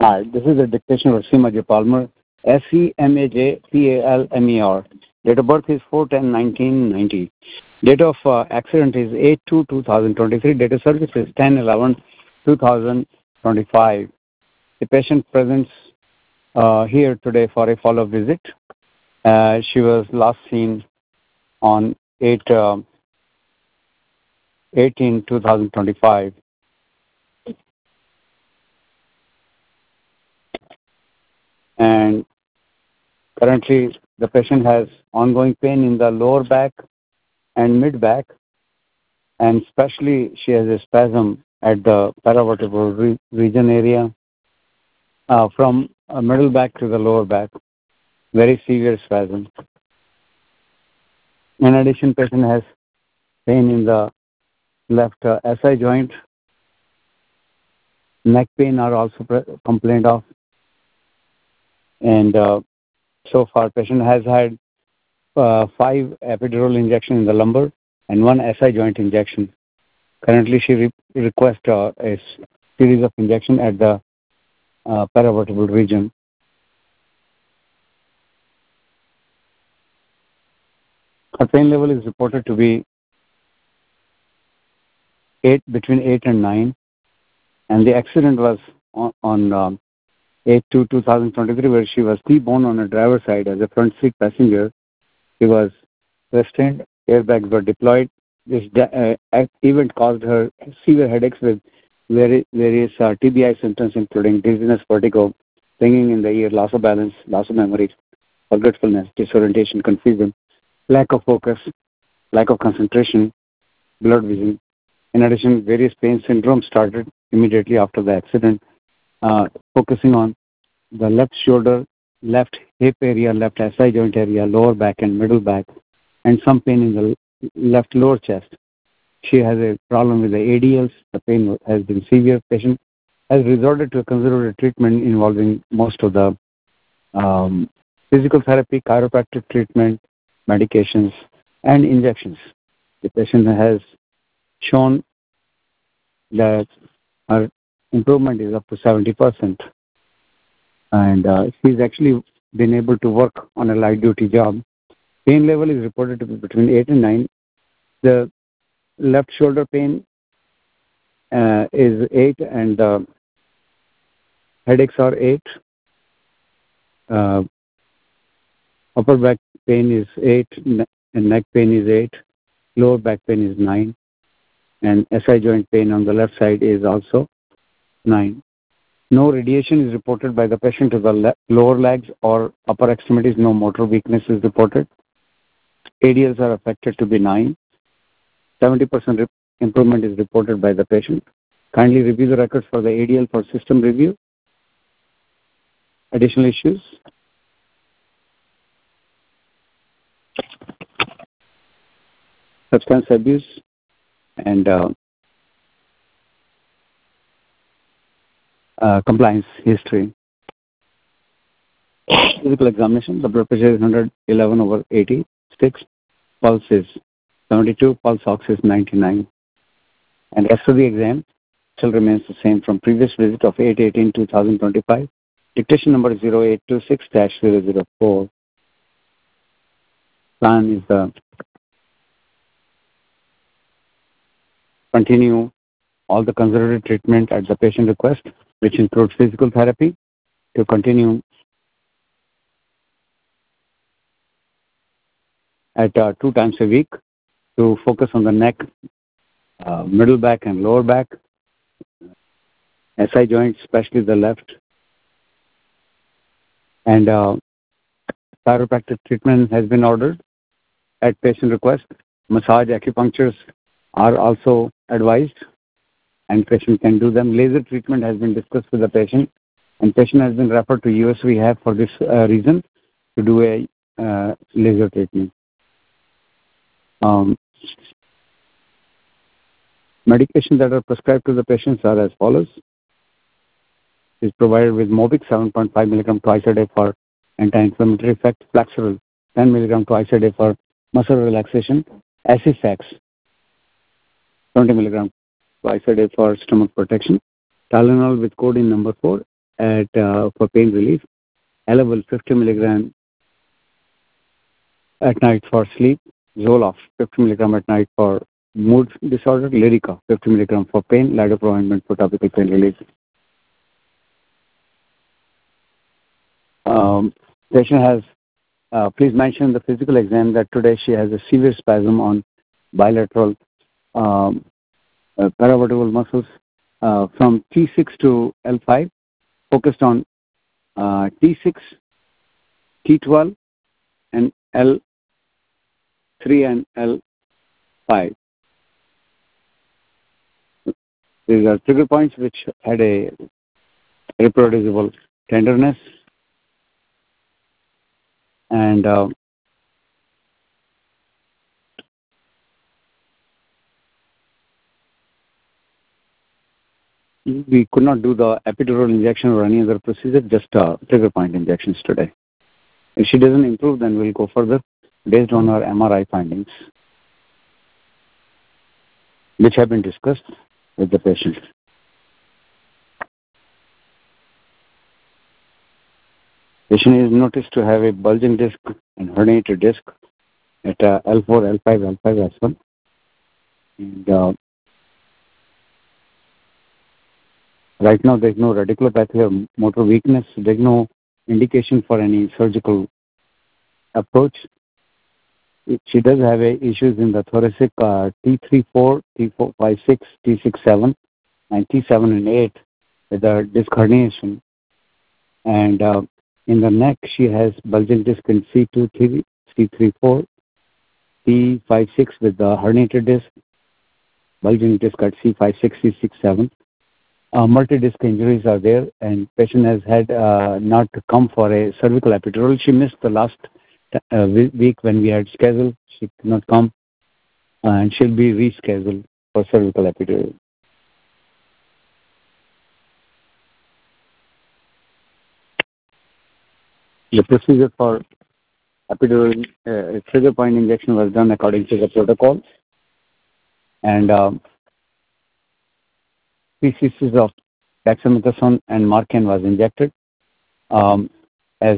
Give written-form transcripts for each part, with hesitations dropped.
Hi, this is a dictation of Seema J. Palmer, SEMAJPALMER. Date of birth is 4/10/1990. Date of accident is 8/2/2023. Date of service is 10/11/2025. The patient presents here today for a follow-up visit. She was last seen on 8/18/2025. And currently, the patient has ongoing pain in the lower back and mid back, and especially she has a spasm at the paravertebral region area from middle back to the lower back, very severe spasm. In addition, patient has pain in the left SI joint. Neck pain are also complained of, and so far patient has had 5 epidural injections in the lumbar and 1 SI joint injection. Currently, she requests a series of injection at the paravertebral region. Her pain level is reported to be between 8 and 9, and the accident was on 8/2/2023, where she was T-bone on the driver's side as a front seat passenger. She was restrained, airbags were deployed. This event caused her severe headaches with various TBI symptoms, including dizziness, vertigo, ringing in the ear, loss of balance, loss of memory, forgetfulness, disorientation, confusion, lack of focus, lack of concentration, blurred vision. In addition, various pain syndromes started immediately after the accident, focusing on the left shoulder, left hip area, left SI joint area, lower back and middle back, and some pain in the left lower chest. She has a problem with the ADLs. The pain has been severe. Patient has resorted to a conservative treatment involving most of the physical therapy, chiropractic treatment, medications, and injections. The patient has shown that her improvement is up to 70%, and she's actually been able to work on a light duty job. Pain level is reported to be between 8 and 9. The left shoulder pain is 8, and the headaches are 8. Upper back pain is 8, and neck pain is 8. Lower back pain is 9, and SI joint pain on the left side is also 9. No radiation is reported by the patient to the lower legs or upper extremities. No motor weakness is reported. ADLs are affected to be 9. 70% improvement is reported by the patient. Kindly review the records for the ADL for system review. Additional issues? Substance abuse and compliance history. Physical examination. The blood pressure is 111/86. Pulse is 72. Pulse ox is 99. And rest of the exam still remains the same from previous visit of 8/18/2025. Dictation number 0826-004. Plan is the continue all the conservative treatment at the patient request, which includes physical therapy, to continue at 2 times a week, to focus on the neck, middle back and lower back, SI joint, especially the left, and chiropractic treatment has been ordered at patient request. Massage acupunctures are also advised, and patient can do them. Laser treatment has been discussed with the patient, and patient has been referred to US Rehab for this reason, to do a laser treatment. Medications that are prescribed to the patients are as follows. Is provided with Mobix 7.5 milligram twice a day for anti-inflammatory effect, Flaxeril 10 milligram twice a day for muscle relaxation, Aciphax 20 milligram twice a day for stomach protection, Tylenol with codeine number 4 for pain relief. Elavil 50 milligram at night for sleep. Zoloft 50 milligram at night for mood disorder. Lyrica 50 milligram for pain. Lidocaine ointment for topical pain relief. Patient has, please mention the physical exam that today she has a severe spasm on bilateral paravertebral muscles from T6 to L5, focused on T6, T12, and L3 and L5. These are trigger points which had a reproducible tenderness, and we could not do the epidural injection or any other procedure, just trigger point injections today. If she doesn't improve, then we'll go further based on our MRI findings, which have been discussed with the patient. Patient is noticed to have a bulging disc and herniated disc at L4, L5, L5 as well. And right now, there's no radiculopathy or motor weakness. There's no indication for any surgical approach. She does have issues in the thoracic T34, T456, T67, and T7 and 8 with a disc herniation. And in the neck, she has bulging disc in C2, C34, T56 with the herniated disc, bulging disc at C56, C67. Multi-disc injuries are there, and patient has had not come for a cervical epidural. She missed the last week when we had scheduled. She could not come, and she'll be rescheduled for cervical epidural. The procedure for epidural trigger point injection was done according to the protocol, and 3 cc's of dexamethasone and Marcan was injected as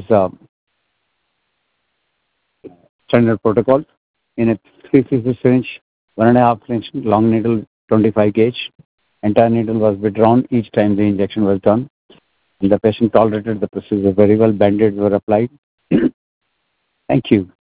standard protocol in a 3 cc syringe, 1.5 inch long needle, 25 gauge. Entire needle was withdrawn each time the injection was done. And the patient tolerated the procedure very well. Band-aids were applied. Thank you.